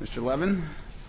Mr. Levin.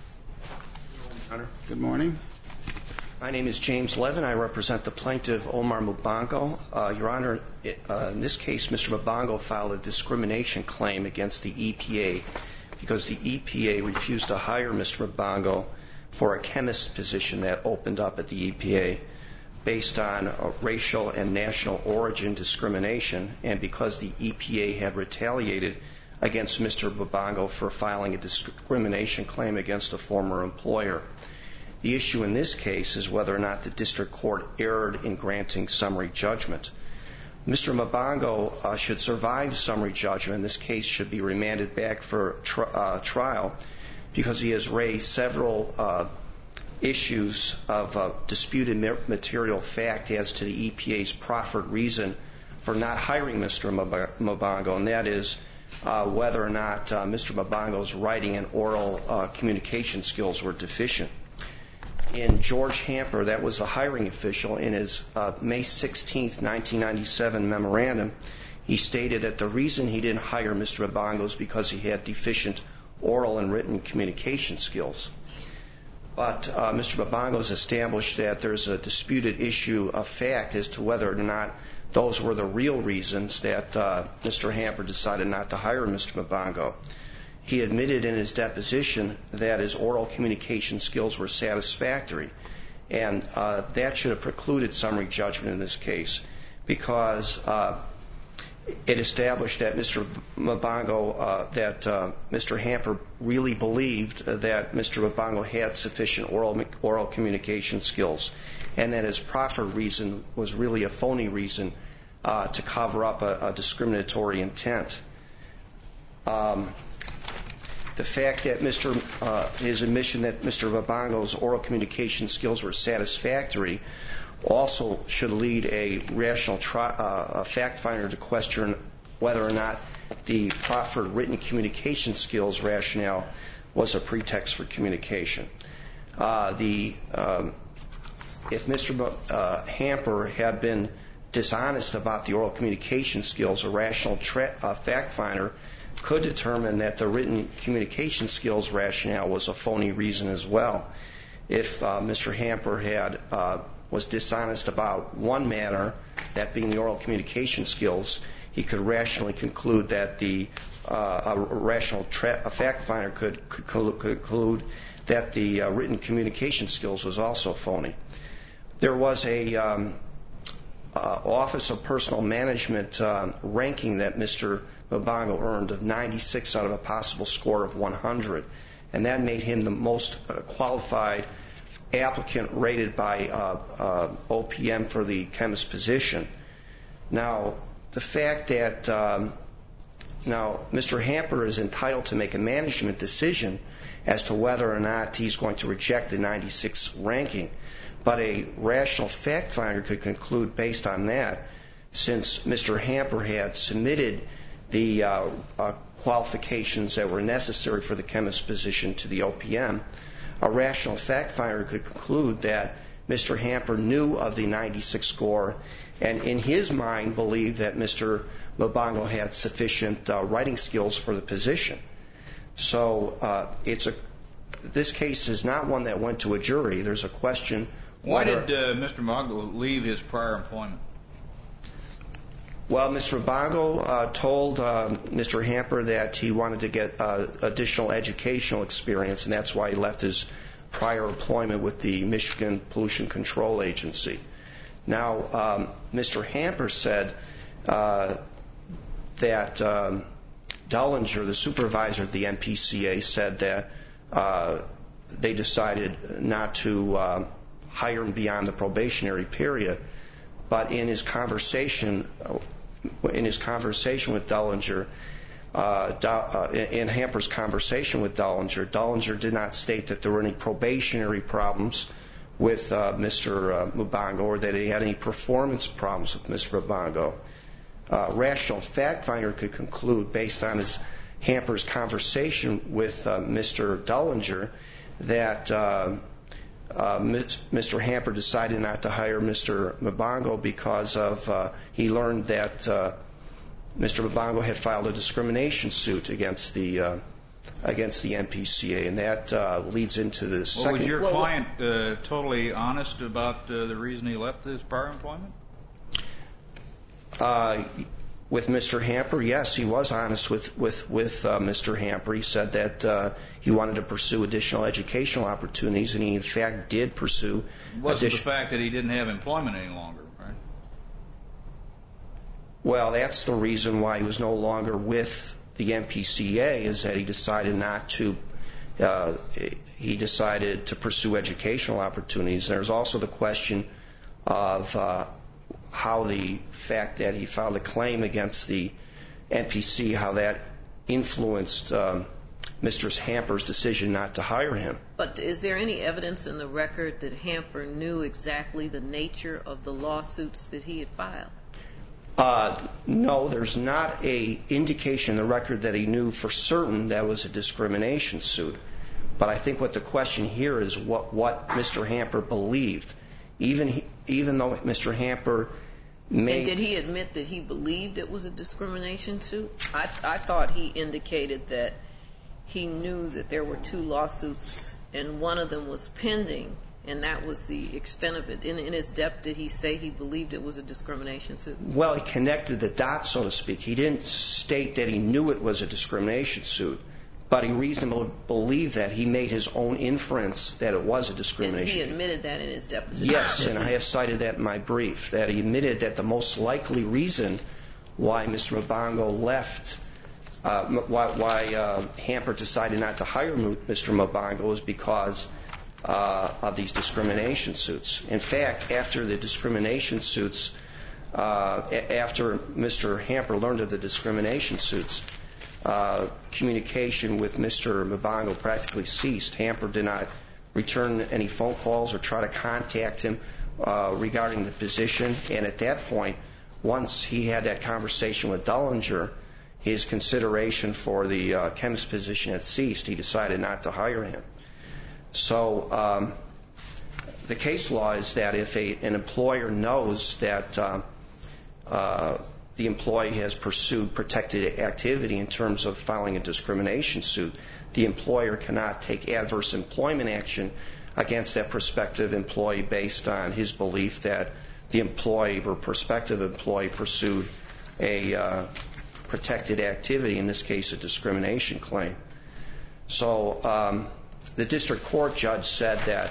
Good morning. My name is James Levin. I represent the plaintiff, Omar Mubongo. Your Honor, in this case, Mr. Mubongo filed a discrimination claim against the EPA because the EPA refused to hire Mr. Mubongo for a chemist position that opened up at the EPA based on racial and national origin discrimination, and because the EPA had retaliated against Mr. Mubongo for filing a discrimination claim against a former employer. The issue in this case is whether or not the district court erred in granting summary judgment. Mr. Mubongo should survive summary judgment. This case should be remanded back for trial because he has raised several issues of disputed material fact as to the EPA's proffered reason for not hiring Mr. Mubongo, and that is whether or not Mr. Mubongo's writing and oral communication skills were deficient. In George Hamper, that was the hiring official, in his May 16, 1997 memorandum, he stated that the reason he didn't hire Mr. Mubongo is because he had deficient oral and written communication skills. But Mr. Mubongo has established that there's a disputed issue of fact as to whether or not those were the real reasons that Mr. Hamper decided not to hire Mr. Mubongo. He admitted in his deposition that his oral communication skills were satisfactory, and that should have precluded summary judgment in this case because it established that Mr. Mubongo, that Mr. Hamper really believed that Mr. Mubongo had sufficient oral communication skills, and that his proffered reason was really a phony reason to cover up a discriminatory intent. The fact that his admission that Mr. Mubongo's oral communication skills were satisfactory also should lead a rational fact finder to question whether or not the proffered written communication skills rationale was a pretext for communication. If Mr. Hamper had been dishonest about the oral communication skills, a rational fact finder could determine that the written communication skills rationale was a phony reason as well. If Mr. Hamper was dishonest about one matter, that being the oral communication skills, he could rationally conclude that a rational fact finder could conclude that the written communication skills was also phony. There was a Office of Personnel Management ranking that Mr. Mubongo earned of 96 out of a possible score of 100, and that made him the most qualified applicant rated by OPM for the chemist position. Now, the fact that Mr. Hamper is entitled to make a management decision as to whether or not he's going to reject the 96 ranking, but a rational fact finder could conclude based on that, since Mr. Hamper had submitted the qualifications that were necessary for the chemist position to the OPM, a rational fact finder could conclude that Mr. Hamper knew of the 96 score and in his mind believed that Mr. Mubongo had sufficient writing skills for the position. So this case is not one that went to a jury. There's a question. Why did Mr. Mubongo leave his prior employment? Well, Mr. Mubongo told Mr. Hamper that he wanted to get additional educational experience, and that's why he left his prior employment with the Michigan Pollution Control Agency. Now, Mr. Hamper said that Dullinger, the supervisor of the MPCA, said that they decided not to hire him beyond the probationary period. But in his conversation with Dullinger, in Hamper's conversation with Dullinger, Dullinger did not state that there were any probationary problems with Mr. Mubongo or that he had any performance problems with Mr. Mubongo. Rational fact finder could conclude based on Hamper's conversation with Mr. Dullinger that Mr. Hamper decided not to hire Mr. Mubongo because he learned that Mr. Mubongo had filed a discrimination suit against the against the MPCA, and that leads into the second. Was your client totally honest about the reason he left his prior employment? With Mr. Hamper, yes, he was honest with Mr. Hamper. He said that he wanted to pursue additional educational opportunities, and he in fact did pursue. It wasn't the fact that he didn't have employment any longer, right? Well, that's the reason why he was no longer with the MPCA, is that he decided not to. He decided to pursue educational opportunities. There's also the question of how the fact that he filed a claim against the MPC, how that influenced Mr. Hamper's decision not to hire him. But is there any evidence in the record that Hamper knew exactly the nature of the lawsuits that he had filed? No, there's not a indication in the record that he knew for certain that was a discrimination suit. But I think what the question here is what Mr. Hamper believed. Even though Mr. Hamper may... And did he admit that he believed it was a discrimination suit? I thought he indicated that he knew that there were 2 lawsuits and one of them was pending, and that was the extent of it. In his depth, did he say he believed it was a discrimination suit? Well, he connected the dots, so to speak. He didn't state that he knew it was a discrimination suit, but he reasonably believed that. He made his own inference that it was a discrimination. And he admitted that in his deposition? Yes, and I have cited that in my brief, that he admitted that the most likely reason why Mr. Mabongo left, why Hamper decided not to hire Mr. Mabongo was because of these discrimination suits. In fact, after the discrimination suits, after Mr. Hamper learned of the discrimination suits, communication with Mr. Mabongo practically ceased. Hamper did not return any phone calls or try to contact him regarding the position. And at that point, once he had that conversation with Dullinger, his consideration for the chemist position had ceased. He decided not to hire him. So the case law is that if an employer knows that the employee has pursued protected activity in terms of filing a discrimination suit, the employer cannot take adverse employment action against that prospective employee based on his belief that the employee or prospective employee pursued a protected activity, in this case a discrimination claim. So the district court judge said that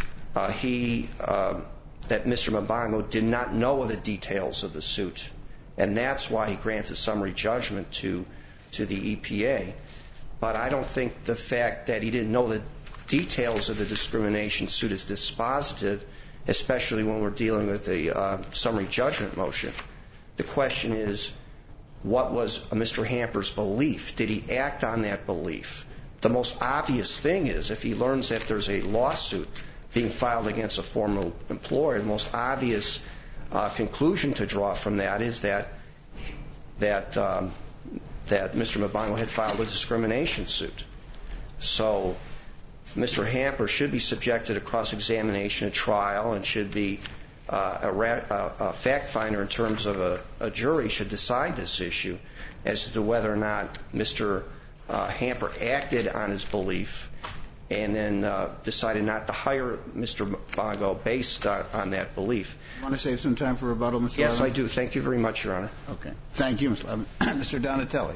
that Mr. Mabongo did not know of the details of the suit, and that's why he granted summary judgment to the EPA. But I don't think the fact that he didn't know the details of the discrimination suit is dispositive, especially when we're dealing with a summary judgment motion. The question is, what was Mr. Hamper's belief? Did he act on that belief? The most obvious thing is, if he learns that there's a lawsuit being filed against a former employer, the most obvious conclusion to draw from that is that Mr. Mabongo had filed a discrimination suit. So Mr. Hamper should be subjected to cross-examination at trial and should be a fact finder in terms of a jury should decide this issue as to whether or not Mr. Hamper acted on his belief and then decided not to hire Mr. Mabongo based on that belief. You want to save some time for rebuttal, Mr. Yes, Levin? I do. Thank you very much, Your Honor. Okay. Thank you, Mr. Levin. Mr. Donatelli.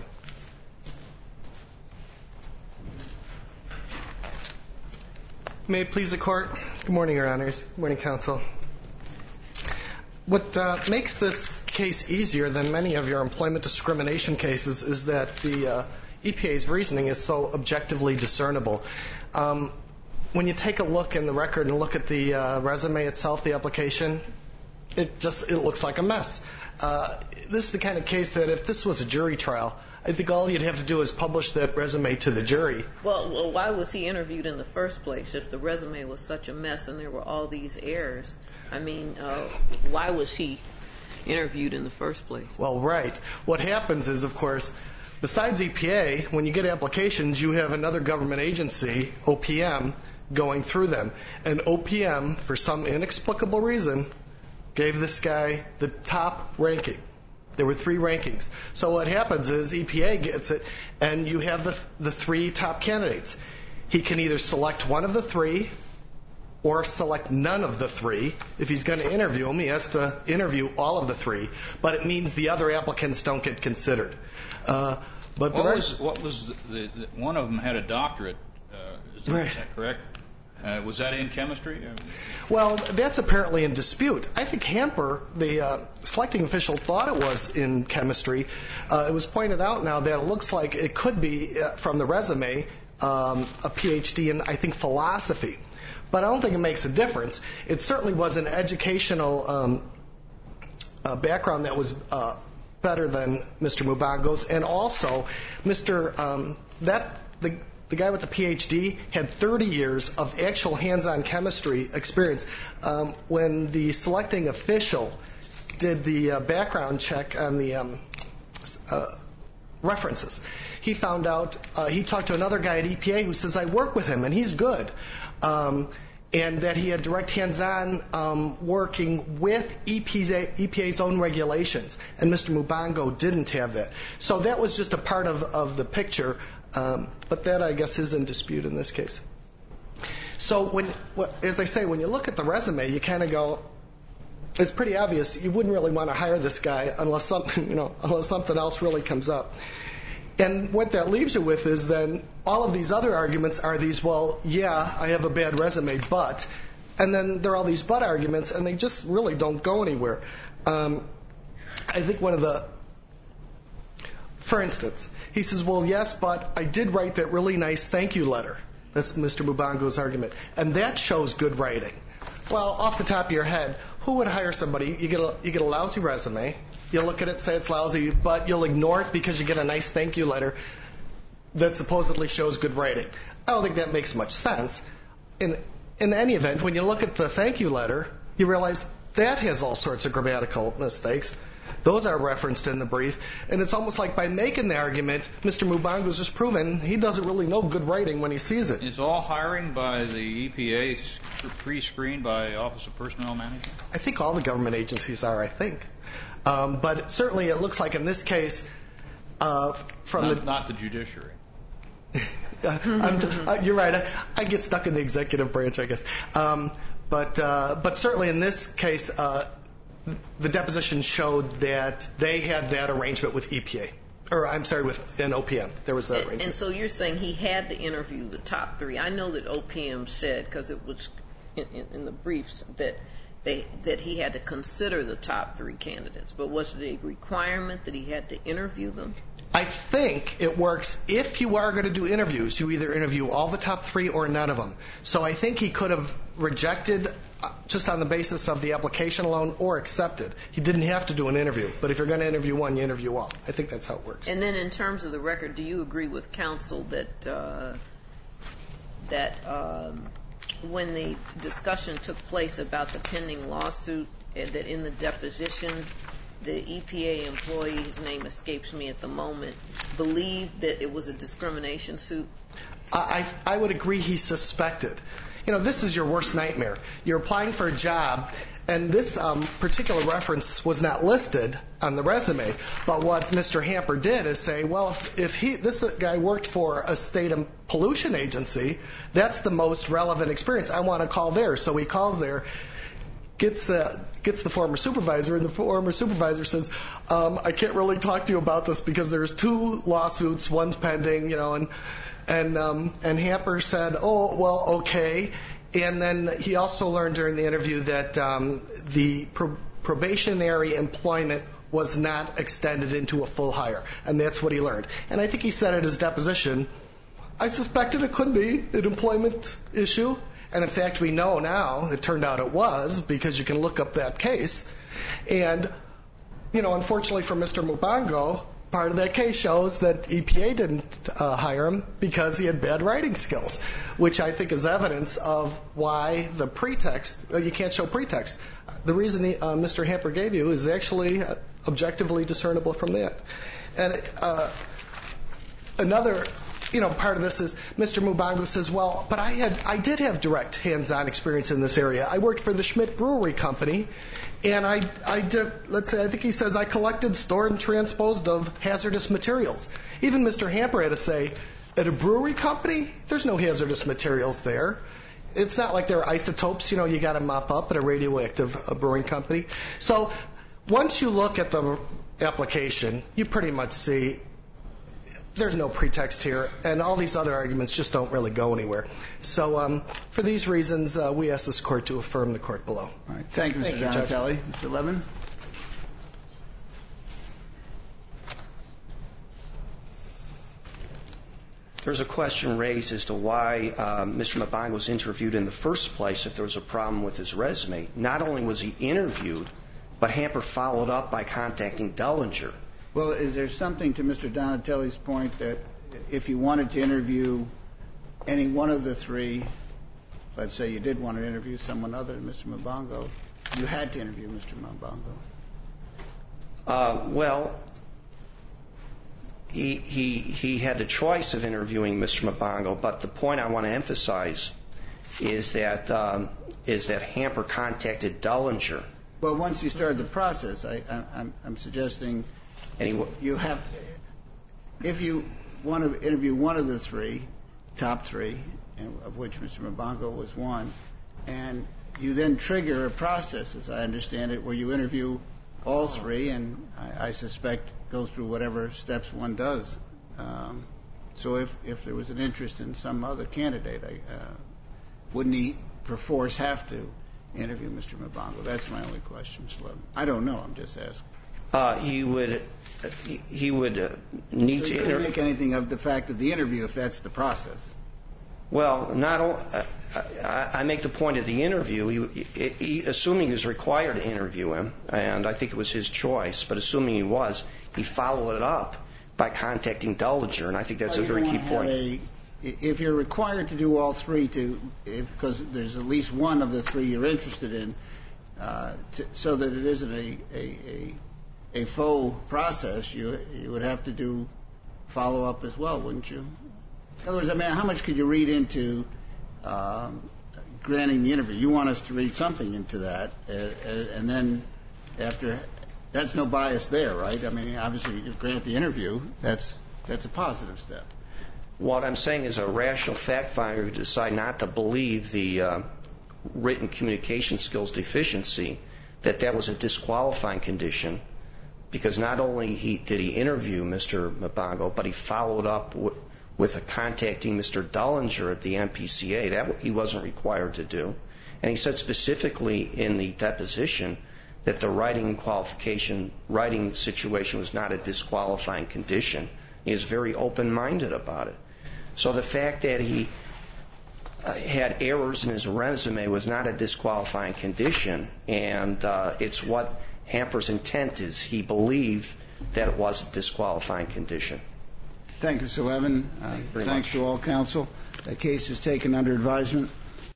May it please the Court. Good morning, Your Honors. Good morning, Counsel. What makes this case easier than many of your employment discrimination cases is that the EPA's reasoning is so objectively discernible. When you take a look in the record and look at the resume itself, the application, it looks like a mess. This is the kind of case that if this was a jury trial, I think all you'd have to do is publish that resume to the jury. Well, why was he interviewed in the first place if the resume was such a mess and there were all these errors? I mean, why was he interviewed in the first place? Well, right. What happens is, of course, besides EPA, when you get applications, you have another government agency, OPM, going through them. And OPM, for some inexplicable reason, gave this guy the top ranking There were 3 rankings. So what happens is EPA gets it, and you have the 3 top candidates. He can either select one of the 3 or select none of the 3. If he's going to interview them, he has to interview all of the 3. But it means the other applicants don't get considered. But what was the one of them had a doctorate? Is that correct? Was that in chemistry? Well, that's apparently in dispute. I think Hamper, the selecting official, thought it was in chemistry. It was pointed out now that it looks like it could be, from the resume, a PhD in, I think, philosophy. But I don't think it makes a difference. It certainly was an educational background that was better than Mr. Mubango's. And also, the guy with the PhD had 30 years of actual hands-on chemistry experience. When the selecting official did the background check on the references, he found out, he talked to another guy at EPA who says, I work with him and he's good. And that he had direct hands-on working with EPA's own regulations. And Mr. Mubango didn't have that. So that was just a part of the picture. But that, I guess, is in dispute in this case. So, as I say, when you look at the resume, you kind of go, it's pretty obvious you wouldn't really want to hire this guy unless something else really comes up. And what that leaves you with is then all of these other arguments are these, well, yeah, I have a bad resume, but, and then there are all these but arguments, and they just really don't go anywhere. I think for instance, he says, well, yes, but I did write that really nice thank you letter. That's Mr. Mubango's argument. And that shows good writing. Well, off the top of your head, who would hire somebody? You get a lousy resume. You look at it, say it's lousy, but you'll ignore it because you get a nice thank you letter that supposedly shows good writing. I don't think that makes much sense. In any event, when you look at the thank you letter, you realize that has all sorts of grammatical mistakes. Those are referenced in the brief. And it's almost like by making the argument, Mr. Mubango's just proven he doesn't really know good writing when he sees it. Is all hiring by the EPA pre-screened by Office of Personnel Management? I think all the government agencies are, I think. But certainly it looks like in this case, not the judiciary. You're right. I get stuck in the executive branch, I guess. But certainly in this case, the deposition showed that they had that arrangement with EPA. Or, I'm sorry, with an OPM. There was that arrangement. And so you're saying he had to interview the top 3. I know that OPM said, because it was in the briefs, that he had to consider the top 3 candidates. But was it a requirement that he had to interview them? I think it works if you are going to do interviews. You either interview all the top 3 or none of them. So I think he could have rejected just on the basis of the application alone or accepted. He didn't have to do an interview. But if you're going to interview one, you interview all. I think that's how it works. And then in terms of the record, do you agree with counsel that when the discussion took place about the pending lawsuit, that in the deposition, the EPA employee, his name escapes me at the moment, believed that it was a discrimination suit? I would agree he suspected. This is your worst nightmare. You're applying for a job, and this particular reference was not listed on the resume. But what Mr. Hamper did is say, well, if this guy worked for a state pollution agency, that's the most relevant experience. I want to call there. So he calls there, gets the former supervisor, and the former supervisor says, I can't really talk to you about this because there's 2 lawsuits, one's pending, and Hamper said, oh, well, okay. And then he also learned during the interview that the probationary employment was not extended into a full hire, and that's what he learned. And I think he said at his deposition, I suspected it could be an employment issue. And in fact, we know now, it turned out it was, because you can look up that case. And, unfortunately for Mr. Mubango, part of that case shows that EPA didn't hire him because he had bad writing skills, which I think is evidence of why the pretext, you can't show pretext. The reason Mr. Hamper gave you is actually objectively discernible from that. And another part of this is Mr. Mubongo says, well, but I did have direct hands-on experience in this area. I worked for the Schmidt Brewery Company, and I did, let's say, I think he says I collected, stored, and transposed of hazardous materials. Even Mr. Hamper had to say, at a brewery company, there's no hazardous materials there. It's not like there are isotopes, you got to mop up at a radioactive brewing company. So once you look at the application, you pretty much see there's no pretext here, and all these other arguments just don't really go anywhere. So for these reasons, we ask this court to affirm the court below. All right. Thank you, Mr. Donatelli. Mr. Levin? There's a question raised as to why Mr. Mubongo was interviewed in the first place if there was a problem with his resume. Not only was he interviewed, but Hamper followed up by contacting Dellinger. Well, is there something to Mr. Donatelli's point that if you wanted to interview any one of the three, let's say you did want to interview someone other than Mr. Mubongo, you had to interview Mr. Mubongo? Well, he had the choice of interviewing Mr. Mubongo, but the point I want to emphasize is that Hamper contacted Dellinger. Well, once you started the process, I'm suggesting you have, if you want to interview one of the three, top three, of which Mr. Mubongo was one, and you then trigger a process, as I understand it, where you interview all three, and I suspect go through whatever steps one does. So if there was an interest in some other candidate, wouldn't he perforce have to interview Mr. Mubongo? That's my only question, Mr. Levin. I don't know. I'm just asking. He would need so to you can't make anything of the fact of the interview if that's the process. Well, I make the point of the interview. Assuming he was required to interview him, and I think it was his choice, but assuming he was, he followed it up by contacting Dellinger, and I think that's a very key point. If you're required to do all three, because there's at least one of the three you're interested in, so that it isn't a full process, you would have to do follow-up as well, wouldn't you? In other words, how much could you read into granting the interview? You want us to read something into that, and then after, that's no bias there, right? Obviously, you grant the interview, that's a positive step. What I'm saying is a rational fact finder who decide not to believe the written communication skills deficiency, that was a disqualifying condition, because not only did he interview Mr. Mubongo, but he followed up with contacting Mr. Dellinger at the MPCA. That he wasn't required to do. And he said specifically in the deposition that the writing situation was not a disqualifying condition. He is very open-minded about it. So the fact that he had errors in his resume was not a disqualifying condition, and it's what Hamper's intent is. He believed that it was a disqualifying condition. Thank you, Mr. Levin. Thanks to all counsel. The case is taken under advisement.